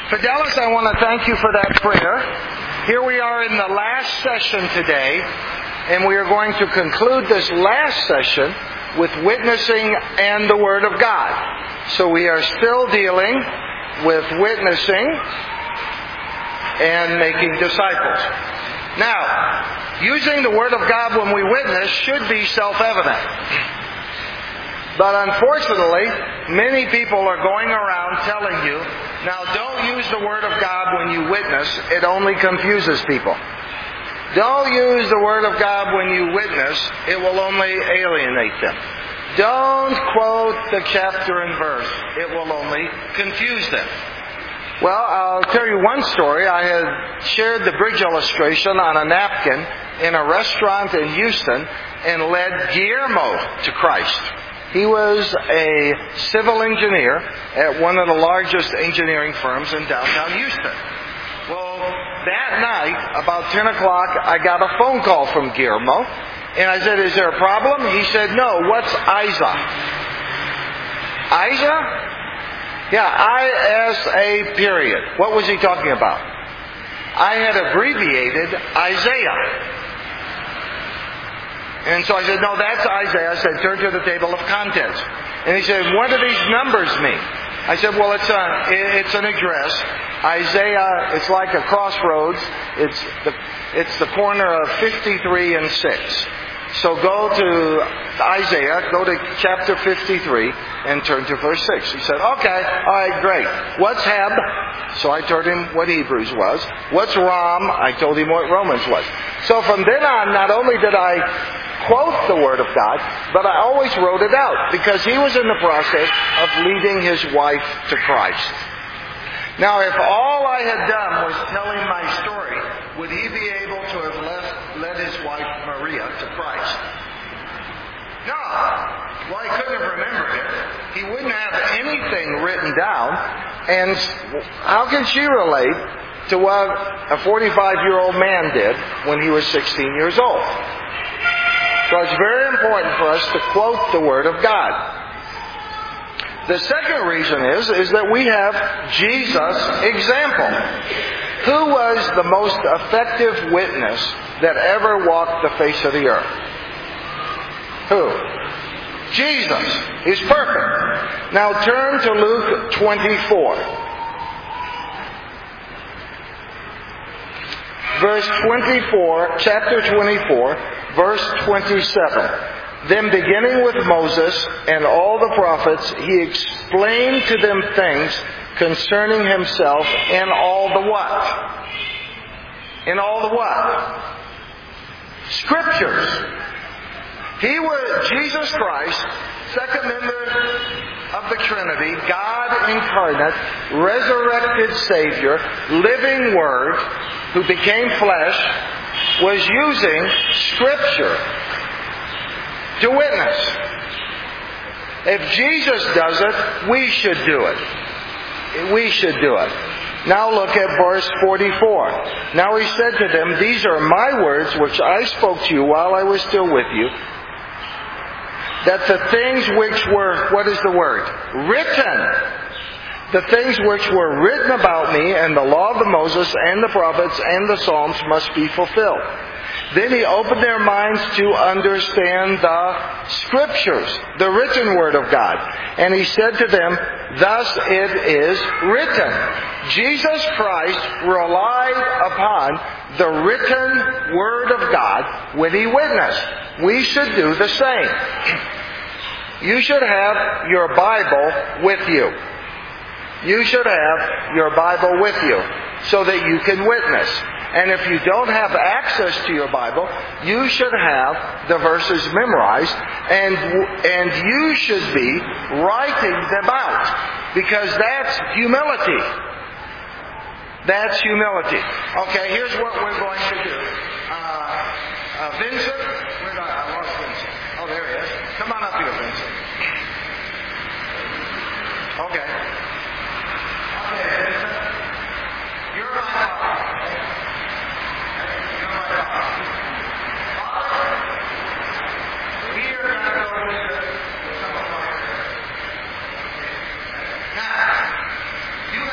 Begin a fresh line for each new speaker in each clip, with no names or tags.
Fidelis, I want to thank you for that prayer. Here we are in the last session today, and we are going to conclude this last session with witnessing and the Word of God. So we are still dealing with witnessing and making disciples. Now, using the Word of God when we witness should be self-evident. But unfortunately, many people are going around telling you, now don't use the Word of God when you witness, it only confuses people. Don't use the Word of God when you witness, it will only alienate them. Don't quote the chapter and verse, it will only confuse them. Well, I'll tell you one story. I had shared the bridge illustration on a napkin in a restaurant in Houston and led Guillermo to Christ. He was a civil engineer at one of the largest engineering firms in downtown Houston. Well, that night, about 10 o'clock, I got a phone call from Guillermo. And I said, is there a problem? He said, no. What's ISA? ISA? Yeah, ISA period. What was he talking about? I had abbreviated Isaiah. And so I said, no, that's Isaiah. I said, turn to the table of contents. And he said, what do these numbers mean? I said, well, it's an address. Isaiah, it's like a crossroads. It's the corner of 53 and 6. So go to Isaiah, go to chapter 53, and turn to verse 6. He said, okay, all right, great. What's Heb? So I told him what Hebrews was. What's Ram? I told him what Romans was. So from then on, not only did I quote the Word of God, but I always wrote it out, because he was in the process of leading his wife to Christ. Now, if all I had done was tell him my story, would he be able to have led his wife Maria to Christ? No. Well, he couldn't have remembered it. He wouldn't have anything written down. And how can she relate to what a 45-year-old man did when he was 16 years old? So it's very important for us to quote the Word of God. The second reason is that we have Jesus' example. Who was the most effective witness that ever walked the face of the earth? Who? Jesus. He's perfect. Now turn to Luke 24. Verse 24, chapter 24, verse 27. Then beginning with Moses and all the prophets, he explained to them things concerning himself in all the what? In all the what? Scriptures. He was Jesus Christ, second member of the Trinity, God incarnate, resurrected Savior, living Word, who became flesh, was using Scripture to witness. If Jesus does it, we should do it. We should do it. Now look at verse 44. Now he said to them, these are my words which I spoke to you while I was still with you, that the things which were, what is the word? Written. The things which were written about me and the law of Moses and the prophets and the Psalms must be fulfilled. Then he opened their minds to understand the Scriptures, the written Word of God. And he said to them, thus it is written. Jesus Christ relied upon the written Word of God when he witnessed. We should do the same. You should have your Bible with you. You should have your Bible with you so that you can witness. And if you don't have access to your Bible, you should have the verses memorized, and you should be writing them out, because that's humility. That's humility. Okay, here's what we're going to do. Vincent, I lost Vincent. Oh, there he is. Come on up here, Vincent. Okay. Okay, Vincent. You're my father. You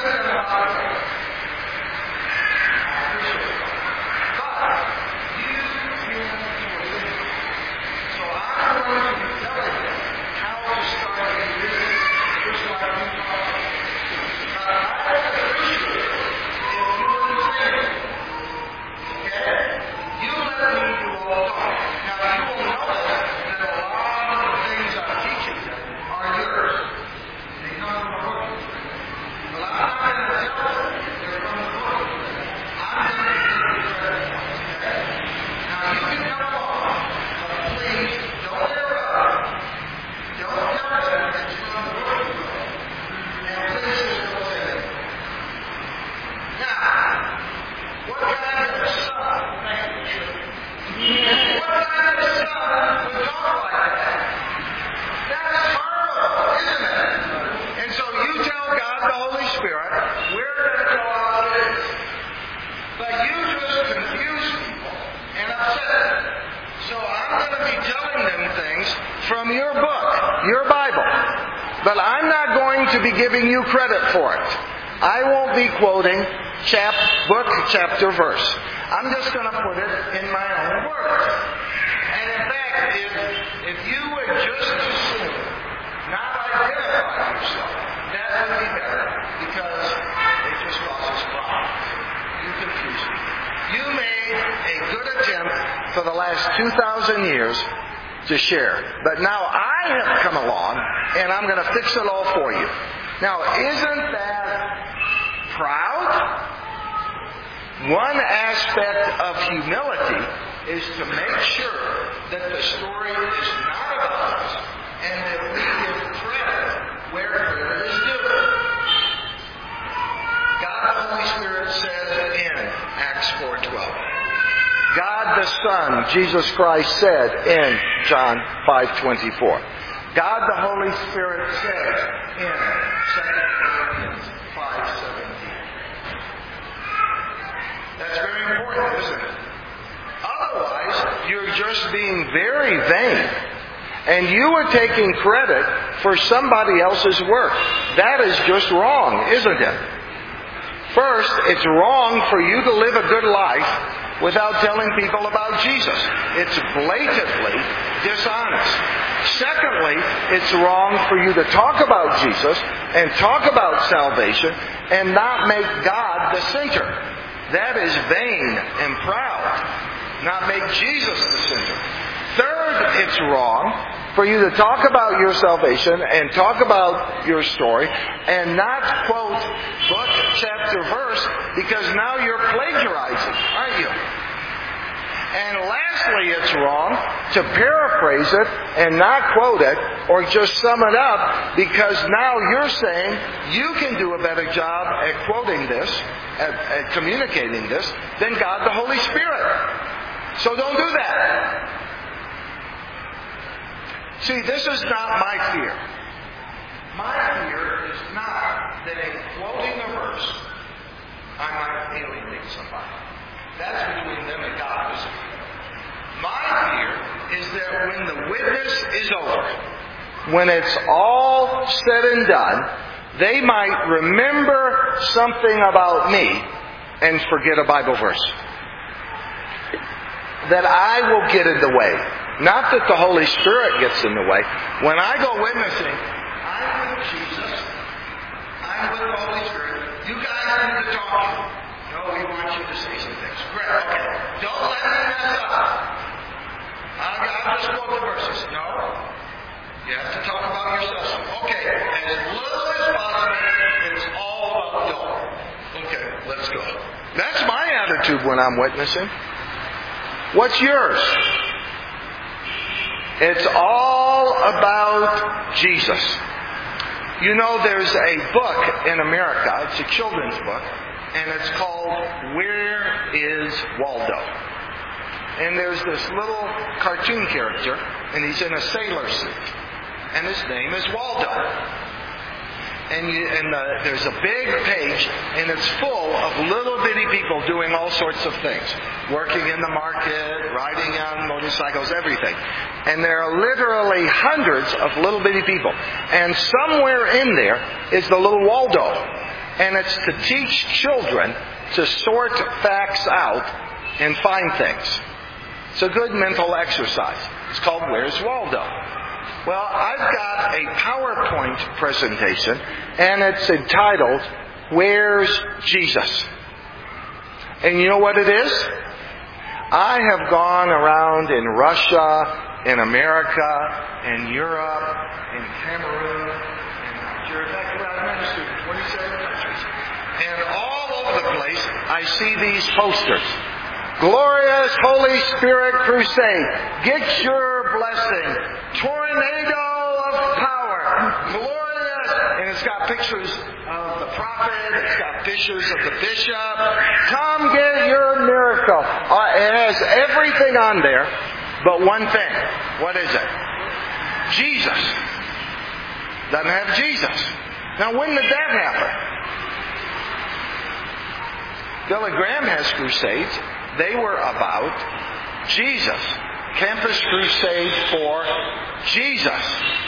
from your book, your Bible. But I'm not going to be giving you credit for it. I won't be quoting book, chapter, verse. I'm just going to put it in my own words. And in fact, if you would just assume, not identify yourself, that would be better, because it just causes problems. You confuse me. You made a good attempt for the last 2,000 years to share. But now I have come along, and I'm going to fix it all for you. Now, isn't that proud? One aspect of humility is to make sure that the story is not about us, and that we give credit where credit is due. God the Holy Spirit says in Acts 4:12. God the Son, Jesus Christ, said in John 5:24. God the Holy Spirit says in 2 Corinthians 5:17. That's very important, isn't it? Otherwise, you're just being very vain. And you are taking credit for somebody else's work. That is just wrong, isn't it? First, it's wrong for you to live a good life without telling people about Jesus. It's blatantly dishonest. Secondly, it's wrong for you to talk about Jesus and talk about salvation and not make God the center. That is vain and proud. Not make Jesus the center. Third, it's wrong for you to talk about your salvation and talk about your story and not quote book, chapter, verse, because now you're plagiarizing, aren't you? And lastly, it's wrong to paraphrase it and not quote it or just sum it up, because now you're saying you can do a better job at quoting this, at communicating this, than God the Holy Spirit. So don't do that. See, this is not my fear. My fear is not that in quoting a verse, I might alienate somebody. That's between them and God, isn't it? My fear is that when the witness is over, when it's all said and done, they might remember something about me and forget a Bible verse. That I will get in the way. Not that the Holy Spirit gets in the way. When I go witnessing, I'm with Jesus. I'm with the Holy Spirit. You guys need to talk. No, we want you to say some things. Great, okay. Don't let me mess up. I'll just quote the verses. No. You have to talk about yourself. Okay, as little as possible, it's all about y'all. Okay, let's go. That's my attitude when I'm witnessing. What's yours? It's all about Jesus. You know, there's a book in America. It's a children's book. And it's called Where is Waldo? And there's this little cartoon character. And he's in a sailor suit. And his name is Waldo. And there's a big page, and it's full of little bitty people doing all sorts of things. Working in the market, riding on motorcycles, everything. And there are literally hundreds of little bitty people. And somewhere in there is the little Waldo. And it's to teach children to sort facts out and find things. It's a good mental exercise. It's called Where's Waldo? Well, I've got a PowerPoint presentation, and it's entitled, Where's Jesus? And you know what it is? I have gone around in Russia, in America, in Europe, in Cameroon, in Nigeria. In fact, I've ministered in 27 countries. And all over the place, I see these posters. Glorious Holy Spirit Crusade. Get your blessing. Tornado of power. Glorious. And it's got pictures of the prophet. It's got pictures of the bishop. Come get your miracle. It has everything on there but one thing. What is it? Jesus. Doesn't have Jesus. Now, when did that happen? Billy Graham has crusades. They were about Jesus. Campus Crusade for Jesus.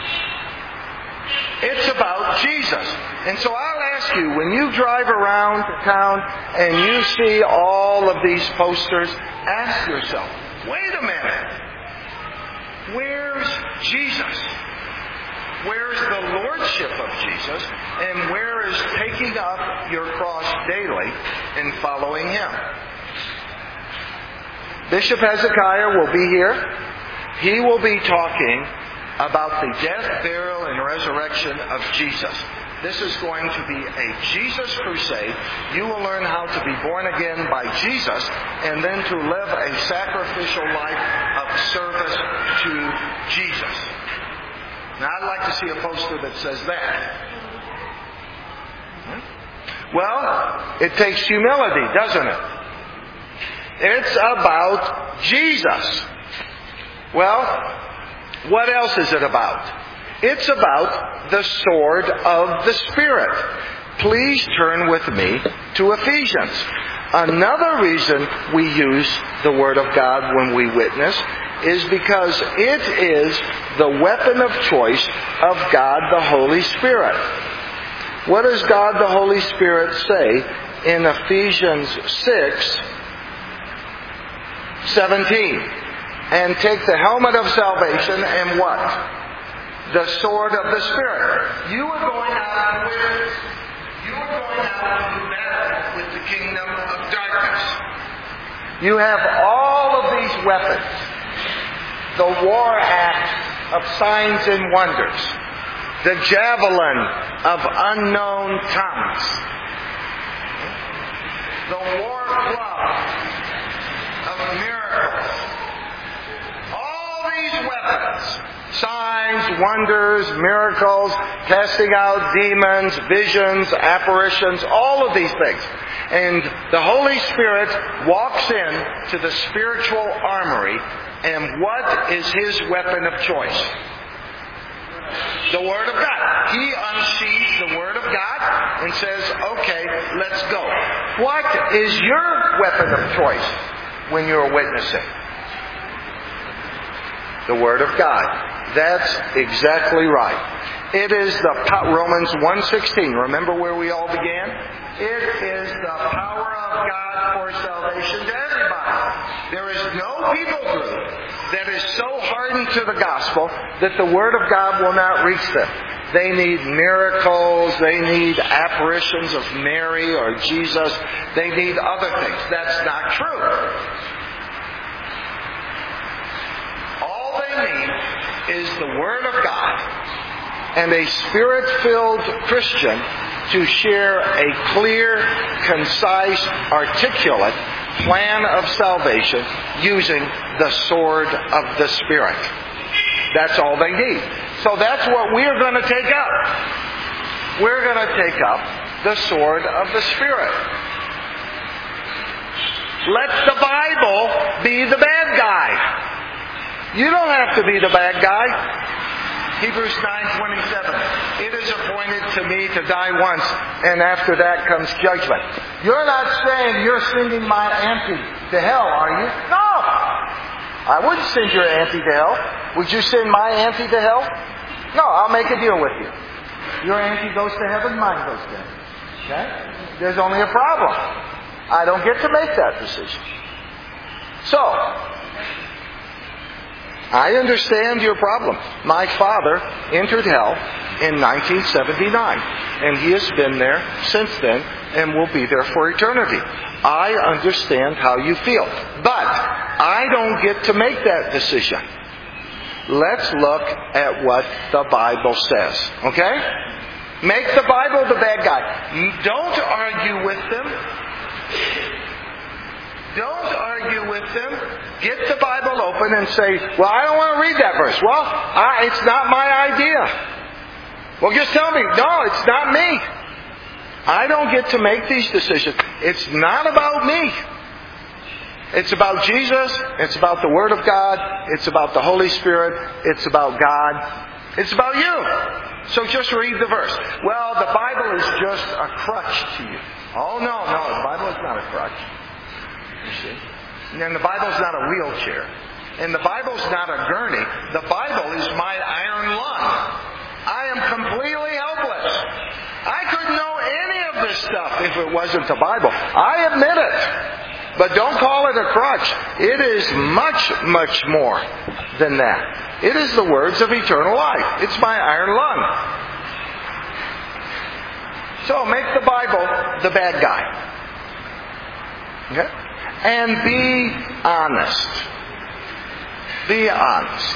It's about Jesus. And so I'll ask you, when you drive around town and you see all of these posters, ask yourself, wait a minute. Where's Jesus? Where's the Lordship of Jesus? And where is taking up your cross daily and following Him? Bishop Hezekiah will be here. He will be talking about the death, burial, and resurrection of Jesus. This is going to be a Jesus crusade. You will learn how to be born again by Jesus and then to live a sacrificial life of service to Jesus. Now, I'd like to see a poster that says that. Well, it takes humility, doesn't it? It's about Jesus. Well, what else is it about? It's about the sword of the Spirit. Please turn with me to Ephesians. Another reason we use the Word of God when we witness is because it is the weapon of choice of God the Holy Spirit. What does God the Holy Spirit say in Ephesians 6:17? And take the helmet of salvation and what? The sword of the Spirit. You are going out to witness. You are going out to do battle with the kingdom of darkness. You have all of these weapons. The war axe of signs and wonders. The javelin of unknown tongues. The war club of miracles. All these weapons. Signs, wonders, miracles, casting out demons, visions, apparitions, all of these things. And the Holy Spirit walks in to the spiritual armory, and what is His weapon of choice? The Word of God. He unsheathes the Word of God and says, okay, let's go. What is your weapon of choice when you're witnessing? The Word of God. That's exactly right. It is the Romans 1:16. Remember where we all began? It is the power of God for salvation to everybody. There is no people group that is so hardened to the gospel that the Word of God will not reach them. They need miracles. They need apparitions of Mary or Jesus. They need other things. That's not true. All they need is the Word of God and a Spirit-filled Christian to share a clear, concise, articulate plan of salvation using the sword of the Spirit. That's all they need. So that's what we're going to take up. We're going to take up the sword of the Spirit. Let the Bible be the bad guy. You don't have to be the bad guy. Hebrews 9:27. It is appointed to me to die once, and after that comes judgment. You're not saying you're sending my auntie to hell, are you? No! I wouldn't send your auntie to hell. Would you send my auntie to hell? No, I'll make a deal with you. Your auntie goes to heaven, mine goes to heaven. Okay? There's only a problem. I don't get to make that decision. So, I understand your problem. My father entered hell in 1979, and he has been there since then and will be there for eternity. I understand how you feel. But I don't get to make that decision. Let's look at what the Bible says. Okay? Make the Bible the bad guy. Don't argue with them. Don't argue with them. Get the Bible open and say, well, I don't want to read that verse. Well, it's not my idea. Well, just tell me, no, it's not me. I don't get to make these decisions. It's not about me. It's about Jesus. It's about the Word of God. It's about the Holy Spirit. It's about God. It's about you. So just read the verse. Well, the Bible is just a crutch to you. Oh, no, the Bible is not a crutch. You see? And the Bible's not a wheelchair. And the Bible's not a gurney. The Bible is my iron lung. I am completely helpless. I couldn't know any of this stuff if it wasn't the Bible. I admit it. But don't call it a crutch. It is much, much more than that. It is the words of eternal life. It's my iron lung. So make the Bible the bad guy. Okay? And be honest. Be honest.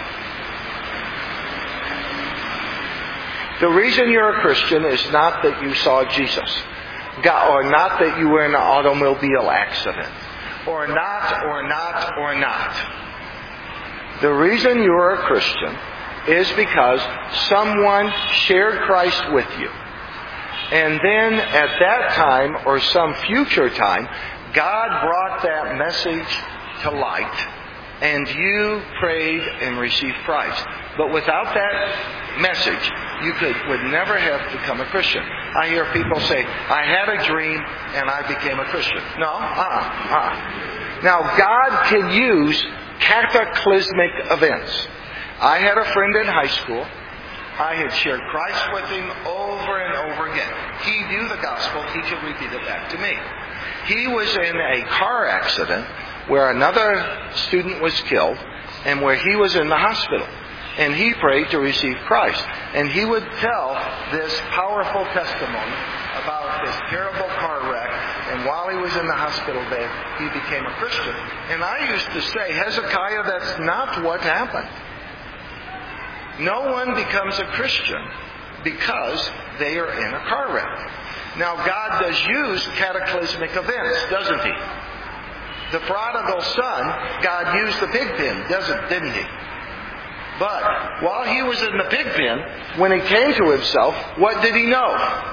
The reason you're a Christian is not that you saw Jesus. Or not that you were in an automobile accident. Or not. The reason you're a Christian is because someone shared Christ with you. And then at that time, or some future time, God brought that message to light. And you prayed and received Christ. But without that message, you would never have become a Christian. I hear people say, I had a dream and I became a Christian. No, Now, God can use cataclysmic events. I had a friend in high school. I had shared Christ with him over and over again. He knew the gospel. He could repeat it back to me. He was in a car accident where another student was killed and where he was in the hospital. And he prayed to receive Christ. And he would tell this powerful testimony about this terrible car wreck. And while he was in the hospital bed, he became a Christian. And I used to say, Hezekiah, that's not what happened. No one becomes a Christian because they are in a car wreck. Now, God does use cataclysmic events, doesn't He? The prodigal son, God used the pig pen, didn't He? But while he was in the pig pen, when he came to himself, what did he know?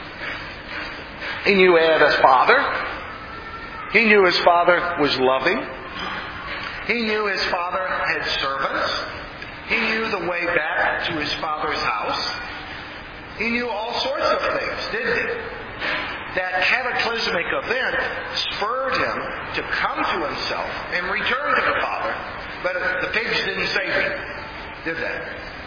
He knew he had a father. He knew his father was loving. He knew his father had servants. He knew the way back to his father's house. He knew all sorts of things, didn't he? That cataclysmic event spurred him to come to himself and return to the Father. But the pigs didn't save him, did they?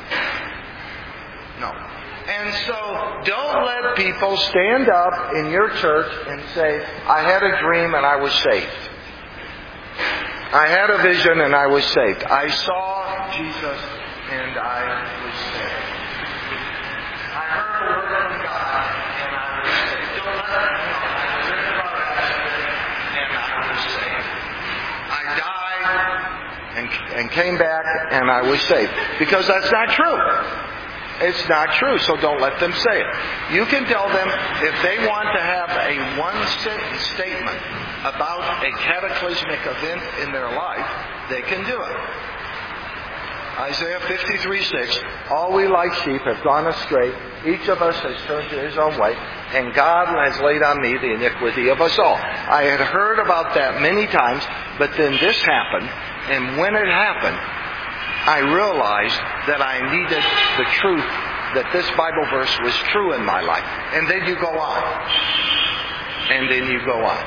No. And so don't let people stand up in your church and say, I had a dream and I was saved. I had a vision and I was saved. I saw Jesus and I was saved. I heard the word from God and I was saved. Don't let them know. I was in a car accident and I was saved. I died and came back and I was saved. Because that's not true. It's not true, so don't let them say it. You can tell them if they want to have a one-sentence statement about a cataclysmic event in their life, they can do it. Isaiah 53:6, all we like sheep have gone astray. Each of us has turned to his own way, and God has laid on me the iniquity of us all. I had heard about that many times, but then this happened, and when it happened, I realized that I needed the truth, that this Bible verse was true in my life. And then you go on. And then you go on.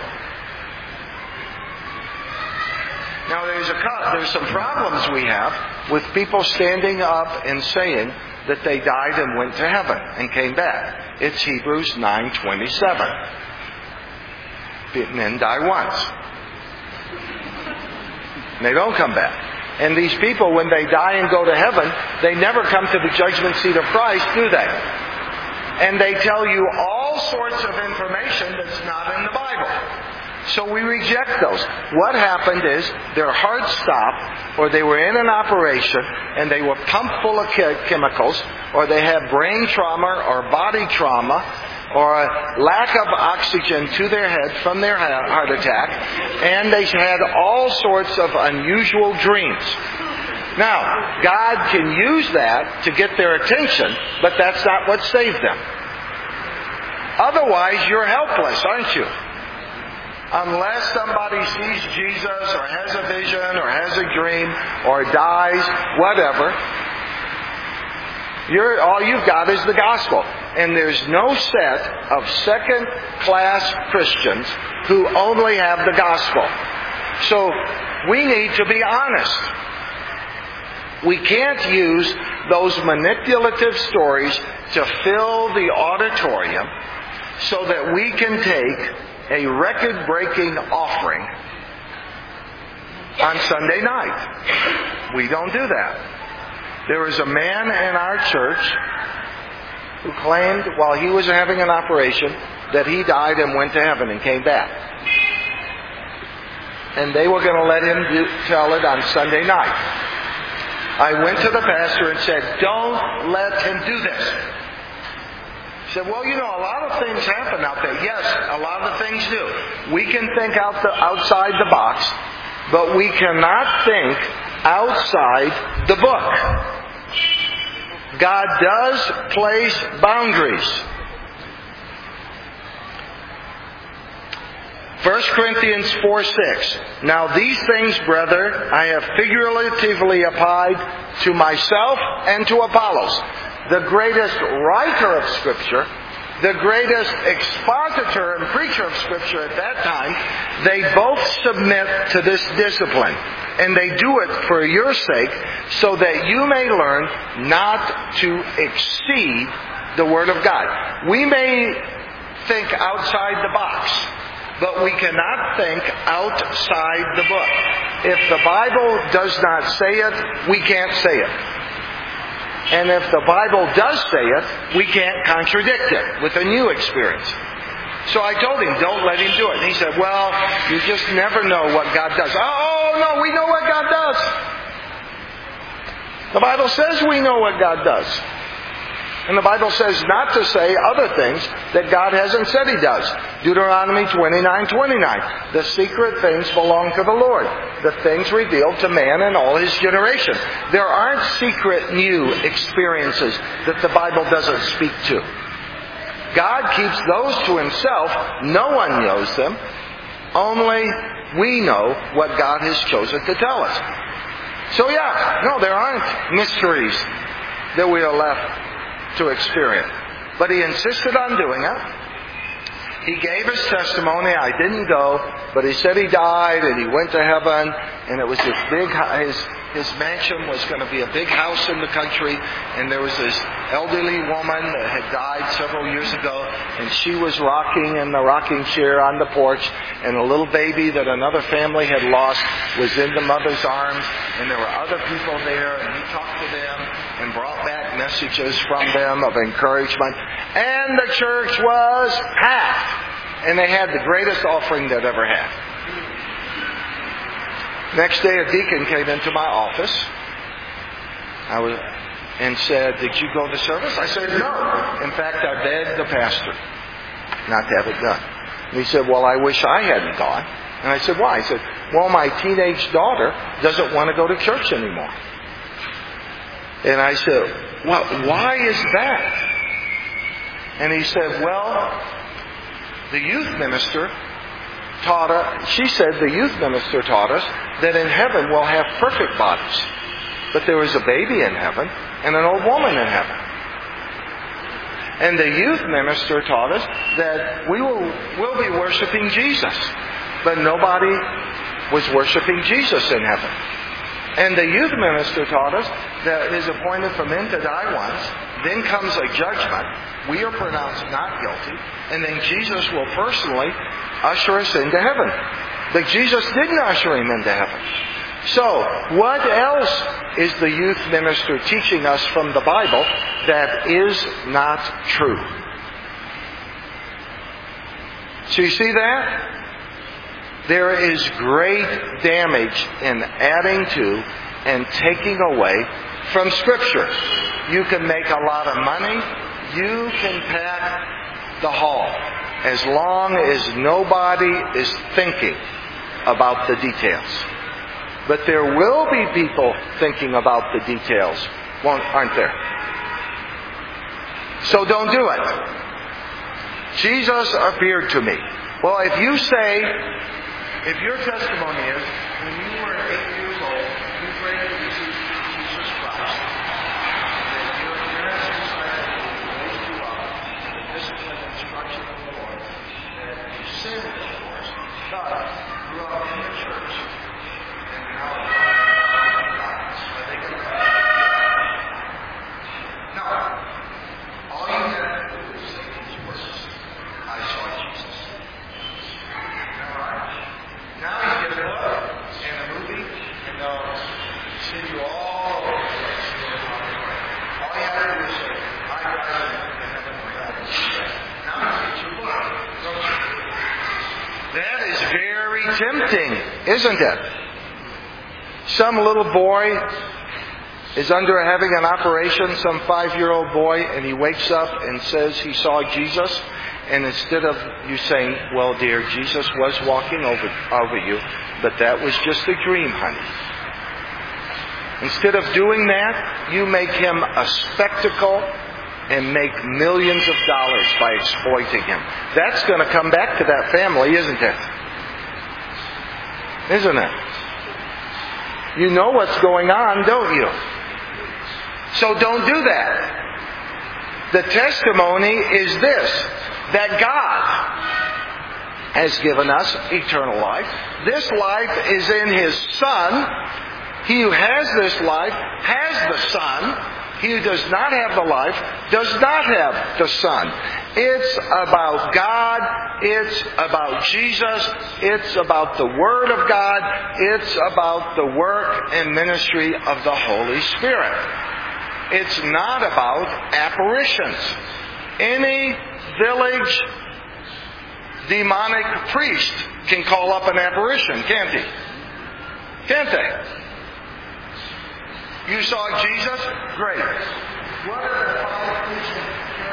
Now there's some problems we have with people standing up and saying that they died and went to heaven and came back. It's Hebrews 9:27. Men die once. They don't come back. And these people, when they die and go to heaven, they never come to the judgment seat of Christ, do they? And they tell you all sorts of information that's not in the Bible. So we reject those. What happened is their heart stopped, or they were in an operation and they were pumped full of chemicals, or they had brain trauma or body trauma, or a lack of oxygen to their head from their heart attack, and they had all sorts of unusual dreams. Now, God can use that to get their attention, but that's not what saved them. Otherwise, you're helpless, aren't you? Unless somebody sees Jesus or has a vision or has a dream or dies, whatever, all you've got is the gospel. And there's no set of second-class Christians who only have the gospel. So we need to be honest. We can't use those manipulative stories to fill the auditorium so that we can take a record-breaking offering on Sunday night. We don't do that. There was a man in our church who claimed while he was having an operation that he died and went to heaven and came back. And they were going to let him tell it on Sunday night. I went to the pastor and said, "Don't let him do this." He said, "Well, you know, a lot of things happen out there." Yes, a lot of things do. We can think outside the box, but we cannot think outside the book. God does place boundaries. 1 Corinthians 4:6. Now these things, brethren, I have figuratively applied to myself and to Apollos, the greatest writer of Scripture, the greatest expositor and preacher of Scripture at that time. They both submit to this discipline. And they do it for your sake, so that you may learn not to exceed the Word of God. We may think outside the box, but we cannot think outside the book. If the Bible does not say it, we can't say it. And if the Bible does say it, we can't contradict it with a new experience. So I told him, don't let him do it. And he said, "Well, you just never know what God does." Oh, no, we know what God does. The Bible says we know what God does. And the Bible says not to say other things that God hasn't said He does. Deuteronomy 29:29. The secret things belong to the Lord, the things revealed to man in all his generation. There aren't secret new experiences that the Bible doesn't speak to. God keeps those to Himself. No one knows them. Only we know what God has chosen to tell us. So no, there aren't mysteries that we are left to experience. But He insisted on doing it. He gave His testimony. I didn't go, but He said He died and He went to heaven, and it was this big, his mansion was going to be a big house in the country, and there was this elderly woman that had died several years ago, and she was rocking in the rocking chair on the porch, and a little baby that another family had lost was in the mother's arms, and there were other people there, and he talked to them and brought back messages from them of encouragement, and the church was packed, and they had the greatest offering they'd ever had. Next day, a deacon came into my office and said, "Did you go to service?" I said, "No. In fact, I begged the pastor not to have it done." And he said, "Well, I wish I hadn't gone." And I said, "Why?" He said, "Well, my teenage daughter doesn't want to go to church anymore." And I said, "Well, why is that?" And he said, "Well, the youth minister taught us," she said, "the youth minister taught us that in heaven we'll have perfect bodies. But there is a baby in heaven and an old woman in heaven. And the youth minister taught us that we'll be worshiping Jesus. But nobody was worshiping Jesus in heaven." And the youth minister taught us that it is appointed for men to die once, then comes a judgment. We are pronounced not guilty, and then Jesus will personally usher us into heaven. But Jesus didn't usher him into heaven. So, what else is the youth minister teaching us from the Bible that is not true? So you see that? There is great damage in adding to and taking away from Scripture. You can make a lot of money. You can pack the hall as long as nobody is thinking about the details. But there will be people thinking about the details, aren't there? So don't do it. Jesus appeared to me. Well, if you say, if your testimony is, when you were 8 years old, you prayed to receive Jesus Christ, that your parents decided to raise you up in the discipline and instruction of the Lord, that you sinned, of course, but grew up in the church, and now you're in darkness. Are they going to come back? No. All you have to do is say these words. I saw Jesus. Alright? Now you get a book and a movie, and they'll send you all over the place. All you have to do is say, I got you in heaven without you. Now you get your book, don't you? That is very tempting, isn't it? Some little boy is having an operation, some 5-year-old boy, and he wakes up and says he saw Jesus. And instead of you saying, well, dear, Jesus was walking over you, but that was just a dream, honey. Instead of doing that, you make him a spectacle and make millions of dollars by exploiting him. That's going to come back to that family, isn't it? Isn't it? You know what's going on, don't you? So don't do that. The testimony is this, that God has given us eternal life. This life is in His Son. He who has this life has the Son. He who does not have the life does not have the Son. It's about God. It's about Jesus. It's about the Word of God. It's about the work and ministry of the Holy Spirit. It's not about apparitions. Any village demonic priest can call up an apparition, can't he? Can't they? You saw Jesus? Great. What are the 5 Christian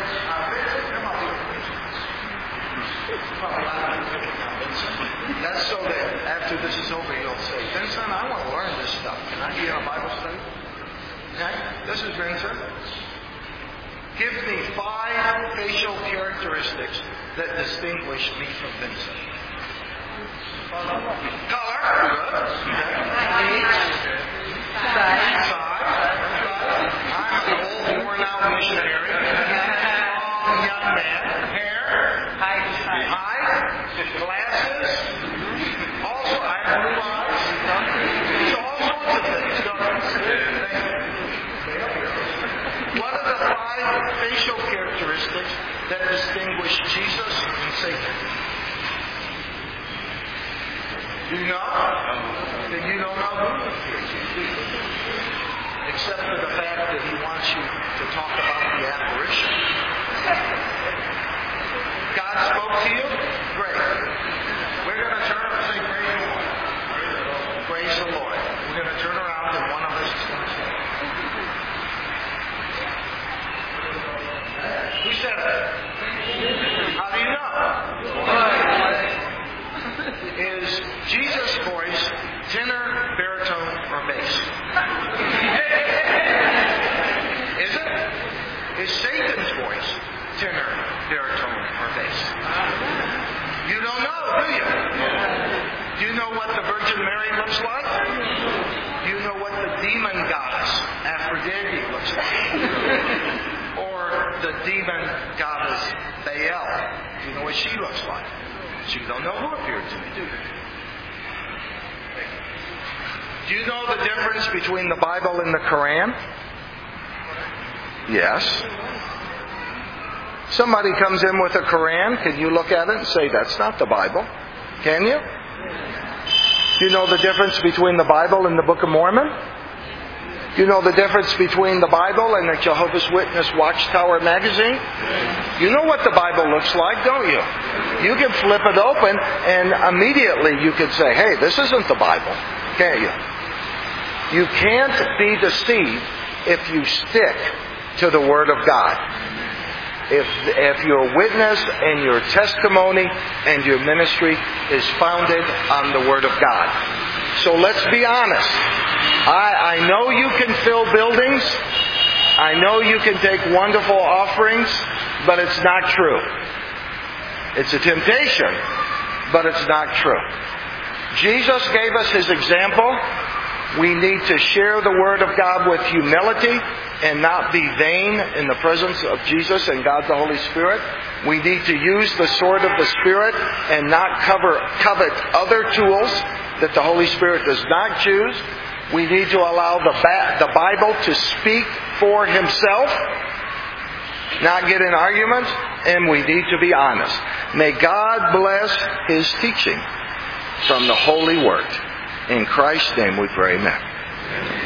That's so that after this is over, you'll say, Vincent, I want to learn this stuff. Can I be in a Bible study? Okay? This is Vincent. Give me 5 facial characteristics that distinguish me from Vincent. Color. Good. Size. I'm an old, worn-out missionary. Young man. Hair. Height. Glasses. Also, I have blue eyes. So all sorts of things. What are the 5 facial characteristics that distinguish Jesus and Satan? Do you know? Then you don't know who he is, do you? Except for the fact that he wants you to talk about the apparition. God spoke to you? Great. We're going to turn and say, praise the Lord. Praise the Lord. We're going to turn around and one of us is going to say, who said it? How do you know? Is Jesus' voice tenor, baritone, or bass? Is it? Is Satan's voice tenor, baritone, or bass? You don't know, do you? Do you know what the Virgin Mary looks like? Do you know what the demon goddess Aphrodite looks like? Or the demon goddess Baal? Do you know what she looks like? So you don't know who appeared to me, do you? Do you know the difference between the Bible and the Quran? Yes. Somebody comes in with a Quran, can you look at it and say, that's not the Bible? Can you? Do you know the difference between the Bible and the Book of Mormon? Do you know the difference between the Bible and the Jehovah's Witness Watchtower magazine? You know what the Bible looks like, don't you? You can flip it open and immediately you could say, hey, this isn't the Bible, can't you? You can't be deceived if you stick to the Word of God. If your witness and your testimony and your ministry is founded on the Word of God. So let's be honest. I know you can fill buildings. I know you can take wonderful offerings, but it's not true. It's a temptation, but it's not true. Jesus gave us His example. We need to share the Word of God with humility and not be vain in the presence of Jesus and God the Holy Spirit. We need to use the sword of the Spirit and not covet other tools that the Holy Spirit does not choose. We need to allow the Bible to speak for Himself, not get in arguments, and we need to be honest. May God bless His teaching from the Holy Word. In Christ's name we pray, amen.